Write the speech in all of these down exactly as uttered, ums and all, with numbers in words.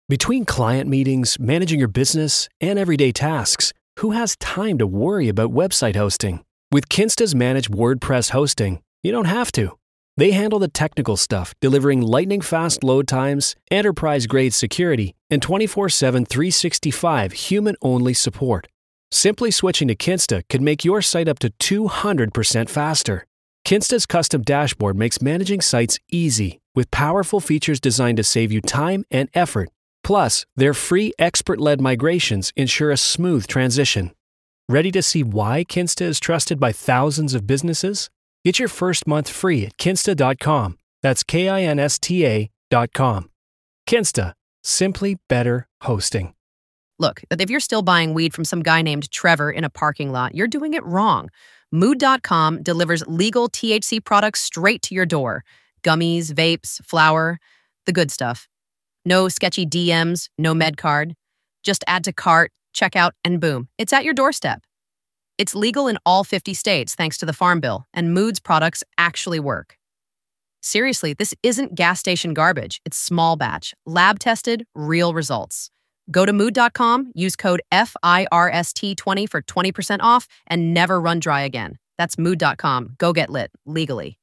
Between client meetings, managing your business, and everyday tasks, who has time to worry about website hosting? With Kinsta's managed WordPress hosting, you don't have to. They handle the technical stuff, delivering lightning-fast load times, enterprise-grade security, and twenty-four seven, three sixty-five human-only support. Simply switching to Kinsta could make your site up to two hundred percent faster. Kinsta's custom dashboard makes managing sites easy, with powerful features designed to save you time and effort. Plus, their free expert-led migrations ensure a smooth transition. Ready to see why Kinsta is trusted by thousands of businesses? Get your first month free at kinsta dot com. That's K I N S T A dot com. Kinsta. Simply better hosting. Look, if you're still buying weed from some guy named Trevor in a parking lot, you're doing it wrong. Mood dot com delivers legal T H C products straight to your door. Gummies, vapes, flour, the good stuff. No sketchy D Ms, no med card. Just add to cart, check out, and boom, it's at your doorstep. It's legal in all fifty states thanks to the Farm Bill, and Mood's products actually work. Seriously, this isn't gas station garbage. It's small batch, lab-tested, real results. Go to mood dot com, use code F I R S T twenty for twenty percent off, and never run dry again. That's mood dot com. Go get lit, legally.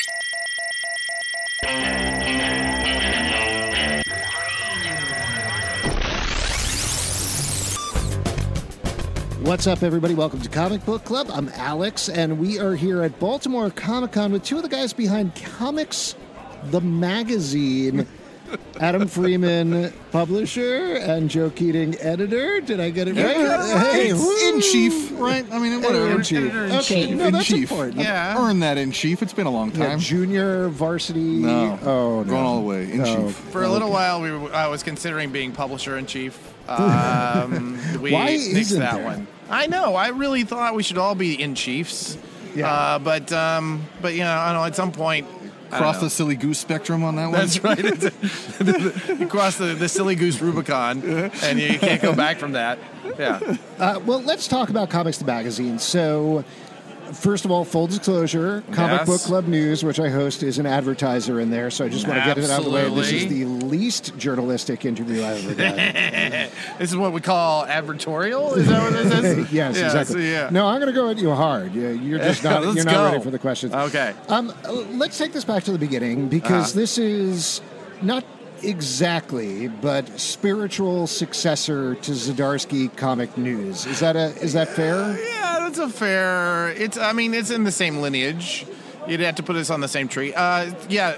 What's up, everybody? Welcome to Comic Book Club. I'm Alex, and we are here at Baltimore Comic-Con with two of the guys behind Comics the Magazine. Adam Freeman, publisher, and Joe Keating, editor. Did I get it right? Yeah, hey, right. In chief, right? I mean, whatever. In chief. Okay, no, in that's chief. important. Yeah, earned that in chief. It's been a long time. Yeah, junior, varsity. No, oh, no. Going all the way in no. chief. For a little okay. while, we were, I was considering being publisher in chief. Um, we Why nixed isn't that there? one. I know. I really thought we should all be in chiefs. Yeah. Uh, but um, but you know, I don't know. At some point. Cross the silly goose spectrum on that one. That's right. You cross the, the silly goose Rubicon, and you can't go back from that. Yeah. Uh, well, let's talk about Comics the Magazine. So, first of all, full disclosure, Comic Yes. Book Club News, which I host, is an advertiser in there. So I just want to get it out of the way. This is the least journalistic interview I've ever done. This is what we call advertorial. Is that what this is? Yes, Yeah, exactly. so, yeah. No, I'm going to go at you hard. Yeah, You're just not. Let's you're not go. ready for the questions. Okay. Um, let's take this back to the beginning because Uh-huh. this is not exactly, but spiritual successor to Zdarsky Comic News. Is that a? Is that fair? Yeah, that's a fair. It's. I mean, it's in the same lineage. You'd have to put us on the same tree. Uh, yeah.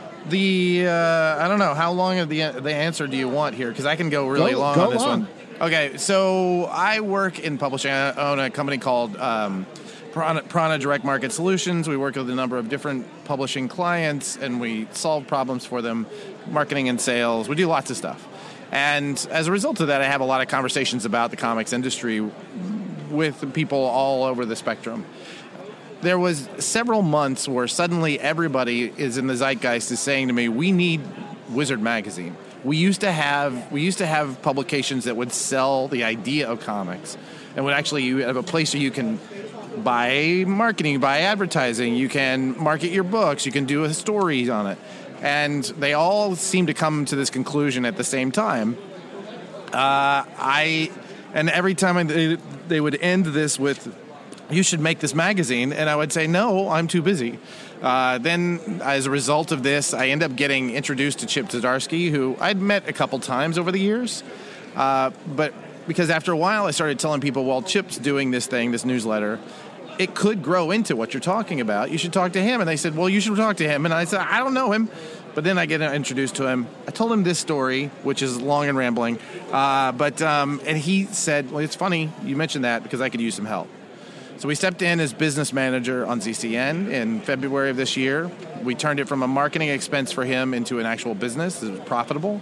The uh, I don't know how long of the the answer do you want here? Because I can go really Go- long go on this long. one. Okay, so I work in publishing. I own a company called um, Prana, Prana Direct Market Solutions. We work with a number of different publishing clients, and we solve problems for them, marketing and sales. We do lots of stuff. And as a result of that, I have a lot of conversations about the comics industry with people all over the spectrum. There was several months where suddenly everybody is in the zeitgeist is saying to me, we need Wizard Magazine. We used to have we used to have publications that would sell the idea of comics and would actually you have a place where you can buy marketing, buy advertising, you can market your books, you can do a story on it. And they all seem to come to this conclusion at the same time. Uh, I and every time I, they, they would end this with, you should make this magazine, and I would say, no, I'm too busy. Uh, then, as a result of this, I end up getting introduced to Chip Zdarsky, who I'd met a couple times over the years. Uh, but because after a while, I started telling people, well, Chip's doing this thing, this newsletter. It could grow into what you're talking about. You should talk to him. And they said, well, you should talk to him. And I said, I don't know him. But then I get introduced to him. I told him this story, which is long and rambling. Uh, but um, and he said, well, it's funny you mentioned that because I could use some help. So we stepped in as business manager on Z C N in February of this year. We turned it from a marketing expense for him into an actual business. It was profitable.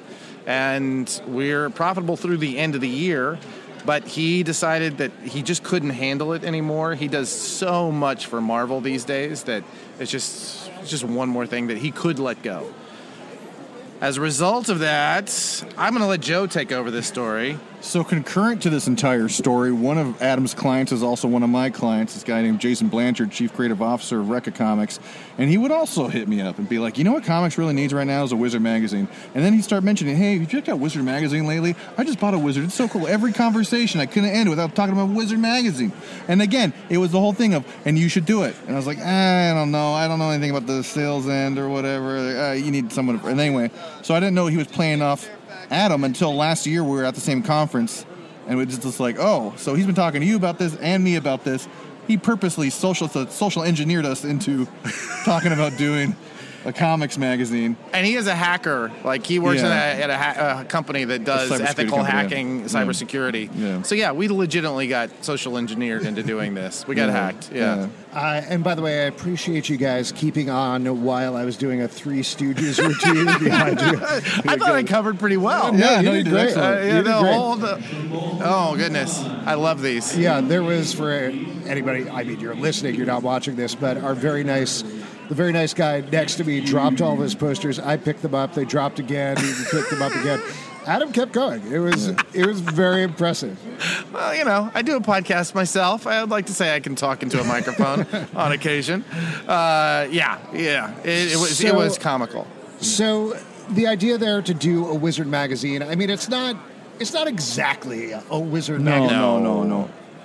And we're profitable through the end of the year. But he decided that he just couldn't handle it anymore. He does so much for Marvel these days that it's just, it's just one more thing that he could let go. As a result of that, I'm going to let Joe take over this story. So concurrent to this entire story, one of Adam's clients is also one of my clients, this guy named Jason Blanchard, Chief Creative Officer of Rekka Comics. And he would also hit me up and be like, you know what comics really needs right now is a Wizard magazine. And then he'd start mentioning, hey, have you checked out Wizard magazine lately? I just bought a Wizard. It's so cool. Every conversation I couldn't end without talking about Wizard magazine. And again, it was the whole thing of, and you should do it. And I was like, I don't know. I don't know anything about the sales end or whatever. Uh, you need someone to... And anyway, so I didn't know he was playing off Adam until last year we were at the same conference, and we just, just like, oh, so he's been talking to you about this and me about this. He purposely social social engineered us into talking about doing a comics magazine. And he is a hacker. Like, he works Yeah. at, a, at a, ha- a company that does cybersecurity ethical company, hacking, yeah. cybersecurity. Yeah. So, yeah, we legitimately got social engineered into doing this. We got Yeah. hacked. Yeah. Yeah. Uh, and by the way, I appreciate you guys keeping on while I was doing a Three Stooges routine behind you. I thought I covered pretty well. Yeah, you no, you did did great. excellent. Uh, You yeah, did the great. whole, the, oh, goodness. I love these. Yeah, there was, for anybody, I mean, you're listening, you're not watching this, but our very nice, the very nice guy next to me dropped all of his posters. I picked them up. They dropped again. He picked them up again. Adam kept going. It was it was very impressive. Well, you know, I do a podcast myself. I would like to say I can talk into a microphone on occasion. Uh, yeah, yeah. It, it was it So- was comical. So the idea there to do a Wizard magazine, I mean, it's not it's not exactly a Wizard No, magazine. no, no, no.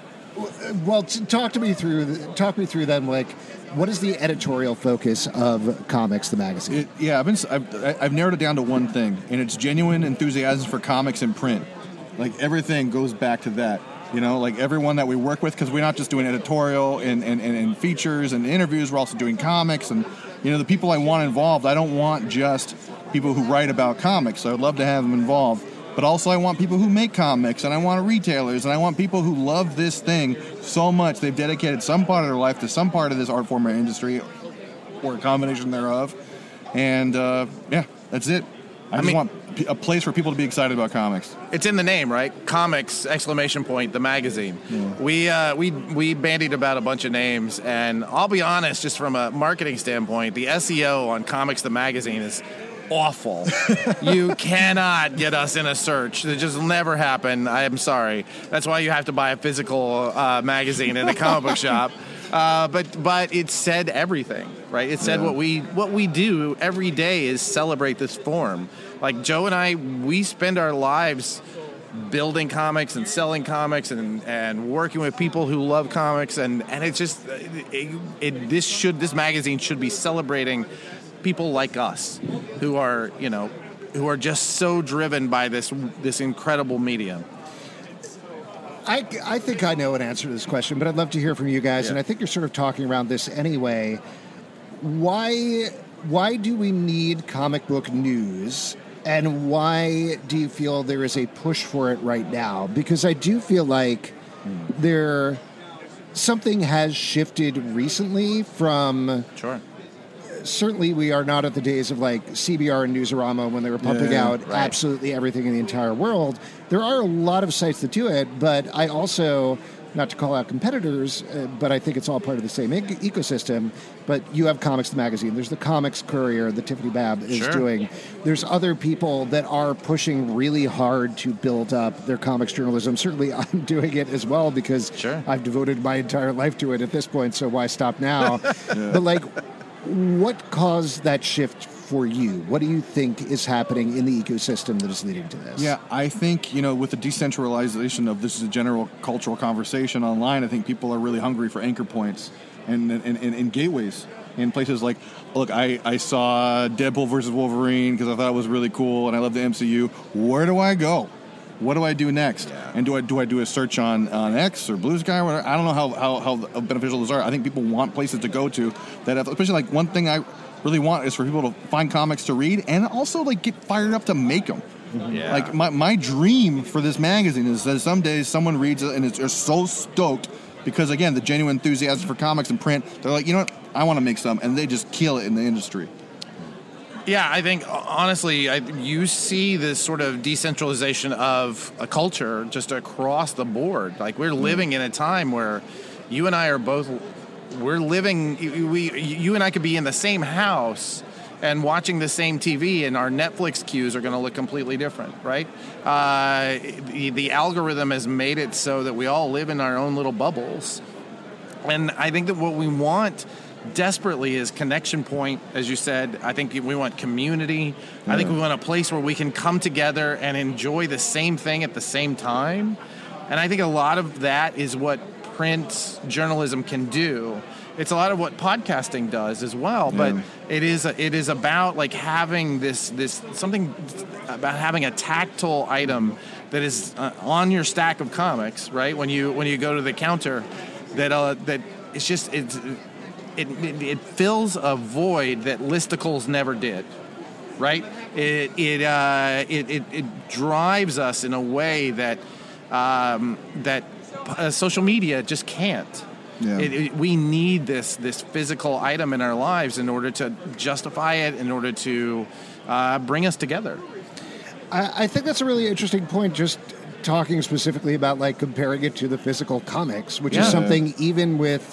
Well, t- talk to me through the, talk me through then, like, what is the editorial focus of Comics, the magazine? It, yeah, I've been I've, I've narrowed it down to one thing, and it's genuine enthusiasm for comics and print. Like, everything goes back to that. You know, like everyone that we work with, because we're not just doing editorial and, and, and, and features and interviews, we're also doing comics. And, you know, the people I want involved, I don't want just people who write about comics. I would love to have them involved. But also I want people who make comics, and I want retailers, and I want people who love this thing so much they've dedicated some part of their life to some part of this art form or industry, or a combination thereof. And, uh, yeah, that's it. I, I just mean- want p- a place for people to be excited about comics. It's in the name, right? Comics, exclamation point, the magazine. We uh, we we bandied about a bunch of names, and I'll be honest, just from a marketing standpoint, the S E O on Comics, the magazine is awful. You cannot get us in a search. It just will never happen. I am sorry. That's why you have to buy a physical uh, magazine in a comic book shop. Uh, but but it said everything, right? It said Yeah. what we what we do every day is celebrate this form. Like Joe and I, we spend our lives building comics and selling comics and, and working with people who love comics, and, and it's just it, it, this should this magazine should be celebrating people like us who are, you know, who are just so driven by this this incredible medium. I, I think I know an answer to this question, but I'd love to hear from you guys, Yeah. and I think you're sort of talking around this anyway. Why why do we need comic book news, and why do you feel there is a push for it right now? Because I do feel like there something has shifted recently from... Sure. Certainly, we are not at the days of like C B R and Newsarama when they were pumping Yeah, out right. absolutely everything in the entire world. There are a lot of sites that do it, but I also, not to call out competitors, uh, but I think it's all part of the same e- ecosystem. But you have Comics the magazine. There's the Comics Courier that Tiffany Babb is Sure. doing. There's other people that are pushing really hard to build up their comics journalism. Certainly, I'm doing it as well because Sure. I've devoted my entire life to it at this point. So why stop now? But like. What caused that shift for you? What do you think is happening in the ecosystem that is leading to this? Yeah, I think, you know, with the decentralization of this is a general cultural conversation online, I think people are really hungry for anchor points and, and, and, and gateways in places like, look, I, I saw Deadpool versus Wolverine because I thought it was really cool and I love the M C U. Where do I go? What do I do next? Yeah. And do I do I do a search on, on X or Blue Sky or whatever? I don't know how, how, how beneficial those are. I think people want places to go to that have, especially like one thing I really want is for people to find comics to read and also like get fired up to make them. Yeah. Like my, my dream for this magazine is that some days someone reads it and is just so stoked because again the genuine enthusiasm for comics and print. They're like, you know what? I want to make some, and they just kill it in the industry. Yeah, I think honestly, I, you see this sort of decentralization of a culture just across the board. Like we're living in a time where you and I are both, we're living. We, you and I could be in the same house, and watching the same T V, and our Netflix queues are going to look completely different, right? Uh, the, the algorithm has made it so that we all live in our own little bubbles. And I think that what we want desperately is connection point, as you said. I think we want community. Yeah. I think we want a place where we can come together and enjoy the same thing at the same time. And I think a lot of that is what print journalism can do. It's a lot of what podcasting does as well, but yeah. it is a, it is about like having this this something about having a tactile item that is uh, on your stack of comics, right? When you when you go to the counter, that uh, that it's just it's it, it it fills a void that listicles never did, right? It it uh, it, it it drives us in a way that um, that uh, social media just can't. Yeah. It, it, we need this this physical item in our lives in order to justify it, in order to uh, bring us together. I, I think that's a really interesting point, just talking specifically about like comparing it to the physical comics, which yeah. is something even with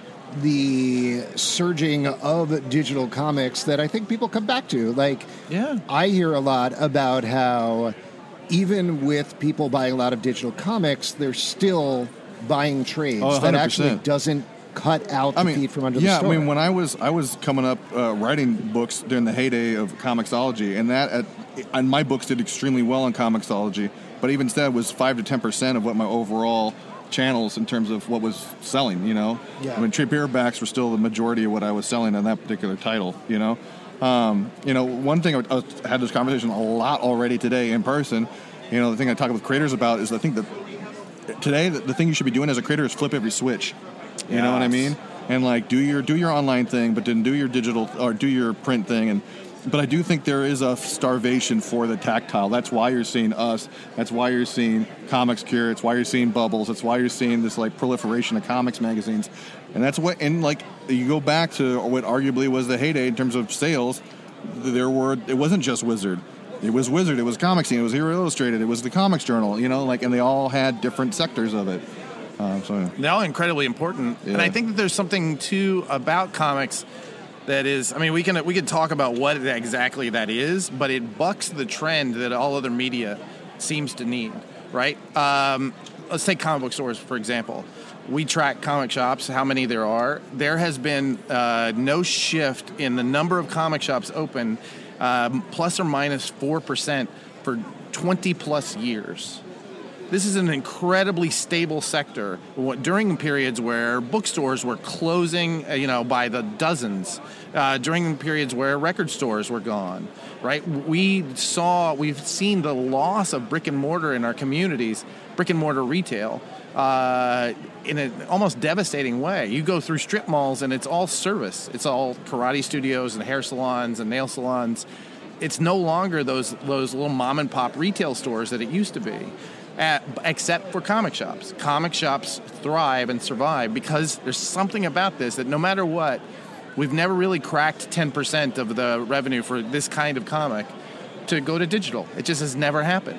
the surging of digital comics that I think people come back to. Like, yeah. I hear a lot about how even with people buying a lot of digital comics, they're still buying trades oh, that actually doesn't cut out the I mean, feed from under yeah, the store. I mean, when I was I was coming up uh, writing books during the heyday of Comixology, and that at, and my books did extremely well on Comixology, but even still was five to ten percent of what my overall channels in terms of what was selling. You know, yeah. I mean, trade paperbacks were still the majority of what I was selling on that particular title. You know, um, you know, one thing I, was, I had this conversation a lot already today in person. You know, the thing I talk with creators about is I think that. Today, the, the thing you should be doing as a creator is flip every switch. You yes. know what I mean? And like do your do your online thing, but then do your digital or do your print thing. And but I do think there is a starvation for the tactile. That's why you're seeing us. That's why you're seeing Comics Cure. It's why you're seeing Bubbles. It's why you're seeing this like proliferation of comics magazines. And that's what. And like you go back to what arguably was the heyday in terms of sales. There were it wasn't just Wizard. It was Wizard, it was Comic Scene, it was Hero Illustrated, it was the Comics Journal, you know, like, and they all had different sectors of it. Um, so yeah. They're all incredibly important, yeah. and I think that there's something too about comics that is. I mean, we can we can talk about what exactly that is, but it bucks the trend that all other media seems to need. Right? Um, let's take comic book stores for example. We track comic shops, how many there are. There has been uh, no shift in the number of comic shops open. Um, plus or minus four percent for twenty plus years. This is an incredibly stable sector during periods where bookstores were closing, you know, by the dozens, uh, during periods where record stores were gone, right? We saw, we've seen the loss of brick and mortar in our communities, brick and mortar retail, uh, in an almost devastating way. You go through strip malls and it's all service. It's all karate studios and hair salons and nail salons. It's no longer those those little mom and pop retail stores that it used to be, uh, except for comic shops. Comic shops thrive and survive because there's something about this that no matter what, we've never really cracked ten percent of the revenue for this kind of comic to go to digital. It just has never happened.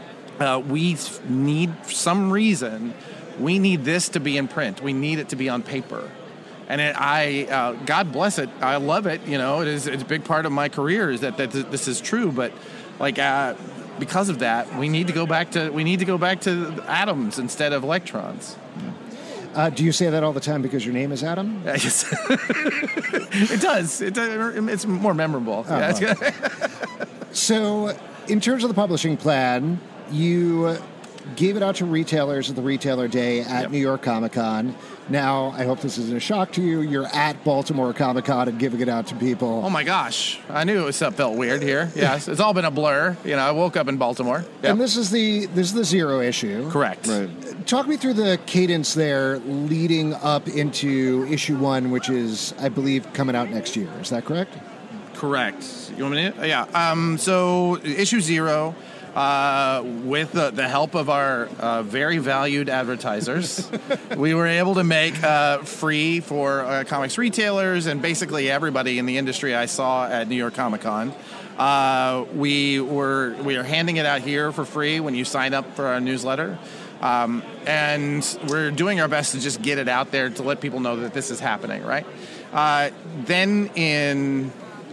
Uh, we need, for some reason, we need this to be in print. We need it to be on paper. And it, I, uh, God bless it. I love it. You know, it is, it's a big part of my career is that, that this is true. But like, uh, because of that, we need to go back to, we need to go back to atoms instead of electrons. Uh, do you say that all the time because your name is Adam? Yes. It does. It, it's more memorable. Oh, yeah. Well. So in terms of the publishing plan, you gave it out to retailers at the Retailer Day at yep. New York Comic Con. Now, I hope this isn't a shock to you. You're at Baltimore Comic Con and giving it out to people. Oh my gosh. I knew it was something felt weird here. Yes. It's all been a blur. You know, I woke up in Baltimore. Yep. And this is the this is the zero issue. Correct. Right. Talk me through the cadence there leading up into issue one, which is, I believe, coming out next year. Is that correct? Correct. You want me to? Yeah. Um, so issue zero. Uh, with the, the help of our uh, very valued advertisers, we were able to make uh, free for uh, comics retailers and basically everybody in the industry I saw at New York Comic Con. Uh, we were we are handing it out here for free when you sign up for our newsletter. Um, and we're doing our best to just get it out there to let people know that this is happening, right? Uh, then in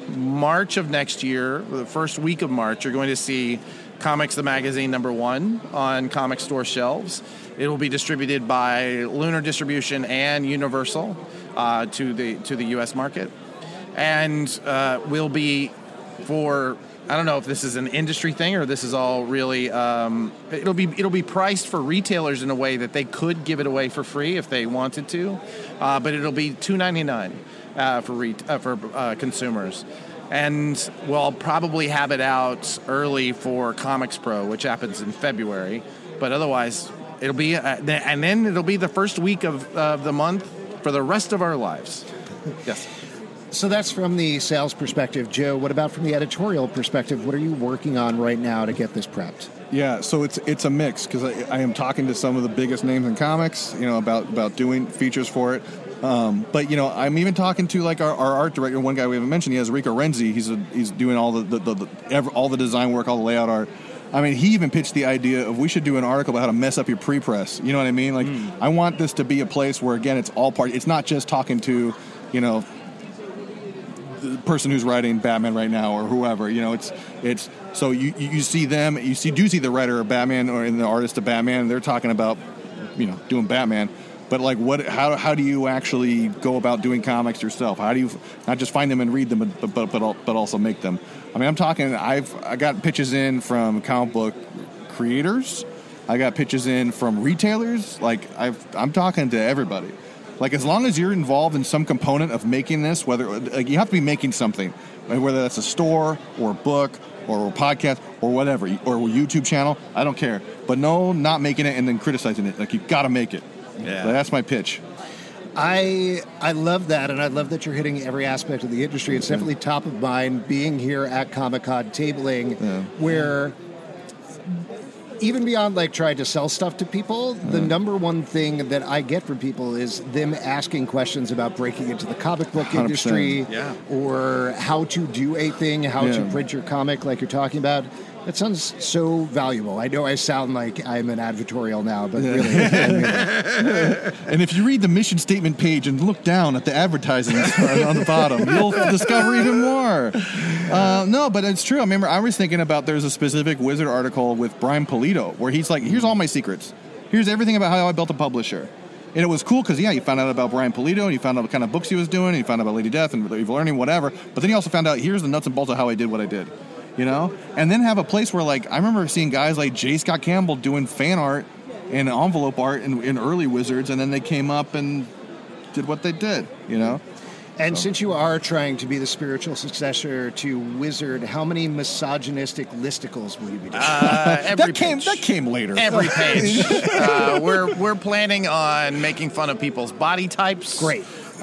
March of next year, the first week of March, you're going to see Comics the Magazine number one on comic store shelves. It will be distributed by Lunar Distribution and Universal uh, to the to the U S market, and uh, will be for. I don't know if this is an industry thing or this is all really. Um, it'll be it'll be priced for retailers in a way that they could give it away for free if they wanted to, uh, but it'll be two ninety-nine uh, for re- uh, for uh, consumers, and we'll probably have it out early for Comics Pro, which happens in February. But otherwise, it'll be uh, and then it'll be the first week of uh, the month for the rest of our lives. Yes. So that's from the sales perspective. Joe, what about from the editorial perspective? What are you working on right now to get this prepped? Yeah, so it's it's a mix because I, I am talking to some of the biggest names in comics, you know, about, about doing features for it. Um, but, you know, I'm even talking to, like, our, our art director. One guy we haven't mentioned, he has Rico Renzi. He's a, he's doing all the, the, the, the every, all the design work, all the layout art. I mean, he even pitched the idea of we should do an article about how to mess up your pre-press. You know what I mean? Like, mm. I want this to be a place where, again, it's all part. It's not just talking to, you know, the person who's writing Batman right now or whoever, you know, it's it's so you you see them, you see do see the writer of Batman or in the artist of Batman, and they're talking about, you know, doing Batman, but like what how how do you actually go about doing comics yourself? How do you not just find them and read them, but but but, but also make them? I mean, I'm talking. I've I got pitches in from comic book creators, I got pitches in from retailers. Like I've I'm talking to everybody. Like, as long as you're involved in some component of making this, whether like, you have to be making something, whether that's a store or a book or a podcast or whatever, or a YouTube channel, I don't care. But no, not making it and then criticizing it. Like, you got to make it. Yeah. So that's my pitch. I I love that, and I love that you're hitting every aspect of the industry. It's definitely top of mind being here at Comic-Con tabling, yeah. where... even beyond like trying to sell stuff to people, the mm. number one thing that I get from people is them asking questions about breaking into the comic book one hundred percent. Industry yeah. or how to do a thing, how yeah. to print your comic like you're talking about. That sounds so valuable. I know I sound like I'm an advertorial now, but yeah. really. I mean, and if you read the mission statement page and look down at the advertising on the bottom, you'll discover even more. Uh, no, but it's true. I remember I was thinking about there's a specific Wizard article with Brian Pulido where he's like, here's all my secrets. Here's everything about how I built a publisher. And it was cool because, yeah, you found out about Brian Pulido, and you found out what kind of books he was doing, and you found out about Lady Death and Evil Learning, whatever. But then you also found out, here's the nuts and bolts of how I did what I did. You know, and then have a place where, like, I remember seeing guys like J. Scott Campbell doing fan art and envelope art in, in early Wizards, and then they came up and did what they did, you know? And so. Since you are trying to be the spiritual successor to Wizard, how many misogynistic listicles will you be doing? Uh, every that came page. that came later. Every page. uh, we're we're planning on making fun of people's body types. Great.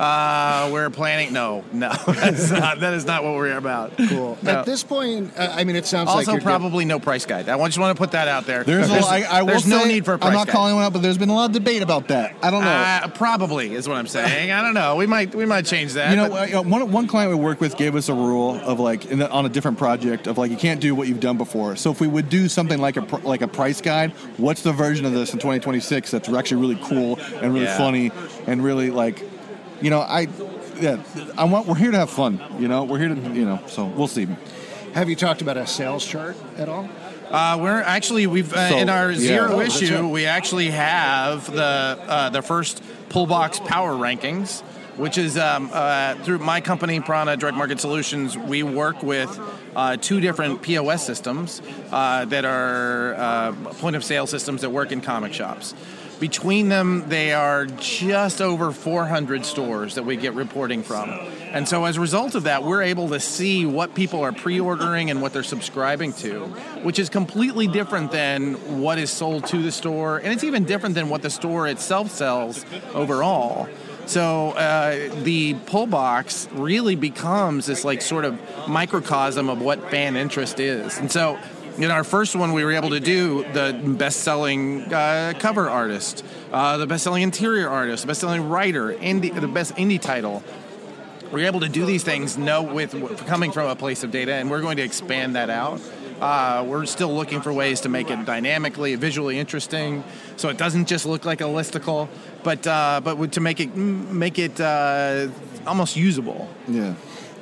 Uh, we're planning. No, no, that's not. That is not what we're about. Cool. No. At this point, uh, I mean, it sounds also like you're probably no price guide. I just want to put that out there. There's, there's, a, I, I will there's say, no need for a price I'm not guide. calling one out, but there's been a lot of debate about that. I don't know. Uh, probably is what I'm saying. I don't know. We might we might change that. You know, but... uh, one one client we worked with gave us a rule of like in the, on a different project of like you can't do what you've done before. So if we would do something like a pr- like a price guide, what's the version of this in twenty twenty-six that's actually really cool and really yeah. funny and really like, you know, I. Yeah, I want. We're here to have fun. You know, we're here to. You know, so we'll see. Have you talked about a sales chart at all? Uh, we're actually we've uh, so, in our yeah. zero oh, issue right. we actually have the uh, the first pull box power rankings, which is um, uh, through my company Prana Direct Market Solutions. We work with uh, two different P O S systems uh, that are uh, point of sale systems that work in comic shops. Between them, they are just over four hundred stores that we get reporting from. And so as a result of that, we're able to see what people are pre-ordering and what they're subscribing to, which is completely different than what is sold to the store. And it's even different than what the store itself sells overall. So uh, the pull box really becomes this like sort of microcosm of what fan interest is. And so in our first one, we were able to do the best-selling uh, cover artist, uh, the best-selling interior artist, the best-selling writer, indie, the best indie title. We were able to do these things know with, with coming from a place of data, and we're going to expand that out. Uh, we're still looking for ways to make it dynamically, visually interesting, so it doesn't just look like a listicle, but uh, but to make it make it uh, almost usable. Yeah.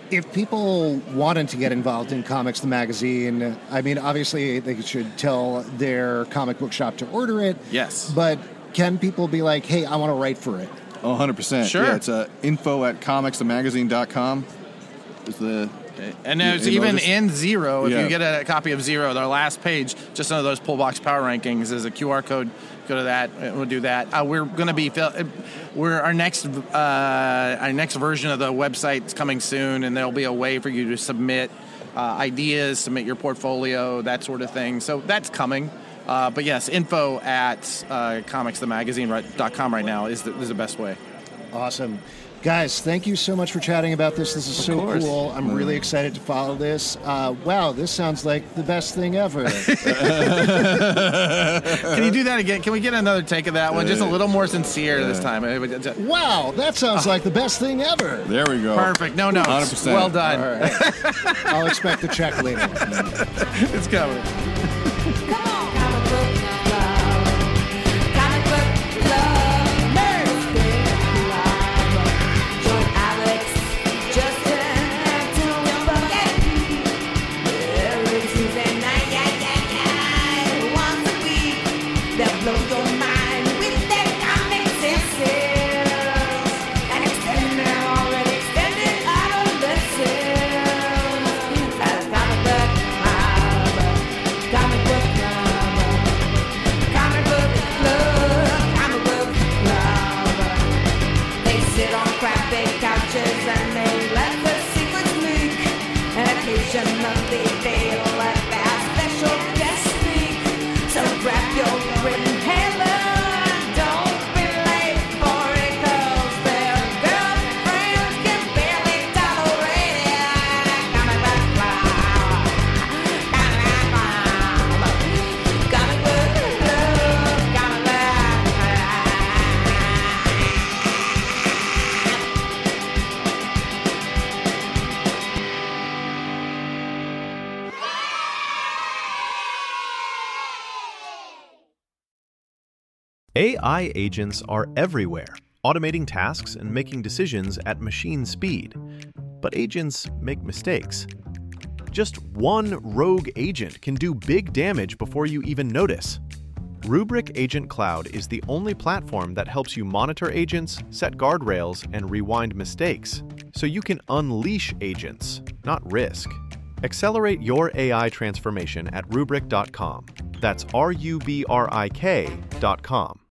If people wanted to get involved in Comics the Magazine, I mean, obviously they should tell their comic book shop to order it. Yes. But can people be like, hey, I want to write for it? Oh, one hundred percent. Sure. Yeah, it's uh, info at comics the magazine dot com is the... And there's you know, even just, in Zero, if yeah. you get a copy of Zero, their last page, just under those pull box power rankings, is a Q R code. Go to that. And we'll do that. Uh, we're going to be. We're our next. Uh, our next version of the website is coming soon, and there'll be a way for you to submit uh, ideas, submit your portfolio, that sort of thing. So that's coming. Uh, but yes, info at uh, comics the magazine dot com right now is the, is the best way. Awesome. Guys, thank you so much for chatting about this. This is Of so course. cool. I'm really excited to follow this. Uh, wow, this sounds like the best thing ever. Can you do that again? Can we get another take of that one? Just a little more sincere this time. Wow, that sounds like the best thing ever. There we go. Perfect. No notes. one hundred percent. Well done. All right. I'll expect the check later. It's coming. Come on, comic book club. Comic book club. Nerd club. Join Alex, Justin, Tim, and Bucky. Every Tuesday night, yeah, yeah, yeah. Once a week, they'll blow your mind with their comic senses. And extend their already extended adolescence. As comic book club. Comic book club. Comic book club. Comic book club. They sit on crappy couches and they let their secrets leak. And occasionally they'll let their special guest speak. So grab your inhaler and don't be late for it, 'cause their girlfriends can barely tolerate it. Comic book club. Comic book club. Comic book A I agents are everywhere, automating tasks and making decisions at machine speed. But agents make mistakes. Just one rogue agent can do big damage before you even notice. Rubrik Agent Cloud is the only platform that helps you monitor agents, set guardrails, and rewind mistakes, so you can unleash agents, not risk. Accelerate your A I transformation at rubrik dot com. That's R U B R I K dot com.